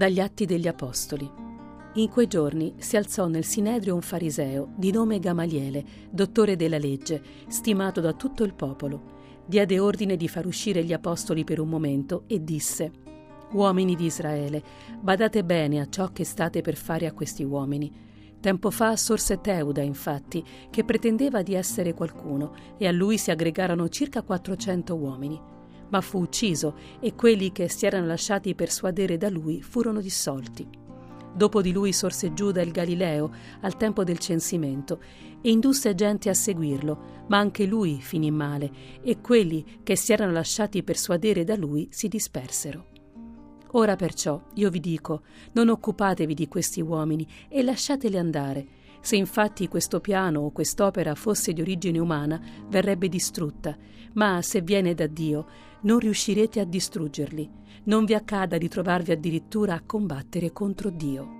Dagli Atti degli Apostoli. In quei giorni si alzò nel Sinedrio un fariseo di nome Gamaliele, dottore della legge, stimato da tutto il popolo. Diede ordine di far uscire gli apostoli per un momento e disse: «Uomini di Israele, badate bene a ciò che state per fare a questi uomini. Tempo fa sorse Teuda, infatti, che pretendeva di essere qualcuno, e a lui si aggregarono circa 400 uomini. Ma fu ucciso, e quelli che si erano lasciati persuadere da lui furono dissolti. Dopo di lui sorse Giuda il Galileo al tempo del censimento e indusse gente a seguirlo, ma anche lui finì male, e quelli che si erano lasciati persuadere da lui si dispersero. Ora perciò io vi dico, non occupatevi di questi uomini e lasciateli andare. Se infatti questo piano o quest'opera fosse di origine umana, verrebbe distrutta, ma se viene da Dio, non riuscirete a distruggerli. Non vi accada di trovarvi addirittura a combattere contro Dio».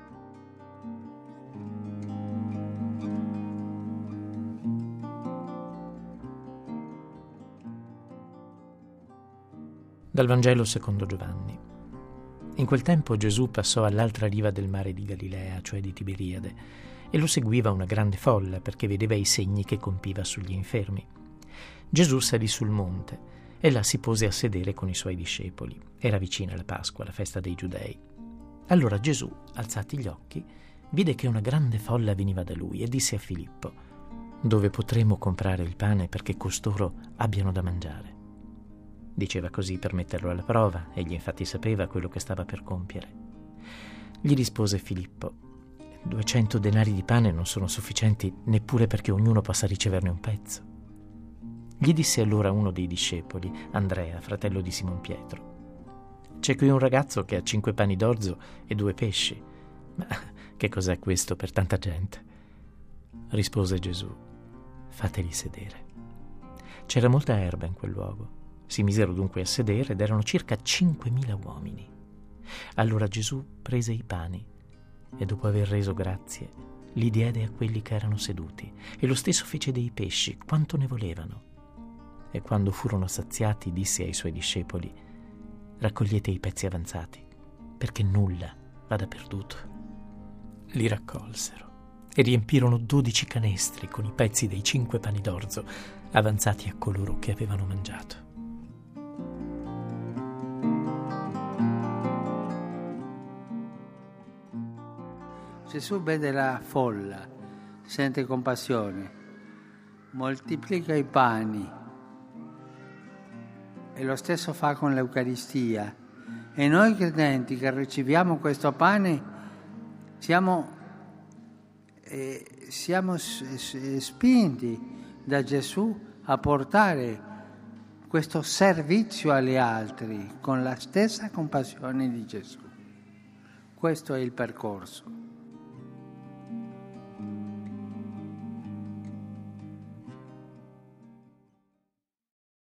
Dal Vangelo secondo Giovanni. In quel tempo Gesù passò all'altra riva del mare di Galilea, cioè di Tiberiade, e lo seguiva una grande folla perché vedeva i segni che compiva sugli infermi. Gesù salì sul monte e là si pose a sedere con i suoi discepoli. Era vicina la Pasqua, la festa dei Giudei. Allora Gesù, alzati gli occhi, vide che una grande folla veniva da lui e disse a Filippo: «Dove potremo comprare il pane perché costoro abbiano da mangiare?» Diceva così per metterlo alla prova, egli infatti sapeva quello che stava per compiere. Gli rispose Filippo: 200 denari di pane non sono sufficienti neppure perché ognuno possa riceverne un pezzo. Gli disse allora uno dei discepoli, Andrea, fratello di Simon Pietro: «C'è qui un ragazzo che ha 5 pani d'orzo e 2 pesci. Ma che cos'è questo per tanta gente?» Rispose Gesù: «Fateli sedere». C'era molta erba in quel luogo. Si misero dunque a sedere ed erano circa 5.000 uomini. Allora Gesù prese i pani e dopo aver reso grazie li diede a quelli che erano seduti, e lo stesso fece dei pesci quanto ne volevano. E quando furono saziati disse ai suoi discepoli: «Raccogliete i pezzi avanzati, perché nulla vada perduto». Li raccolsero e riempirono 12 canestri con i pezzi dei 5 pani d'orzo avanzati a coloro che avevano mangiato. Gesù vede la folla, sente compassione, moltiplica i pani e lo stesso fa con l'Eucaristia. E noi credenti che riceviamo questo pane siamo spinti da Gesù a portare questo servizio agli altri con la stessa compassione di Gesù. Questo è il percorso.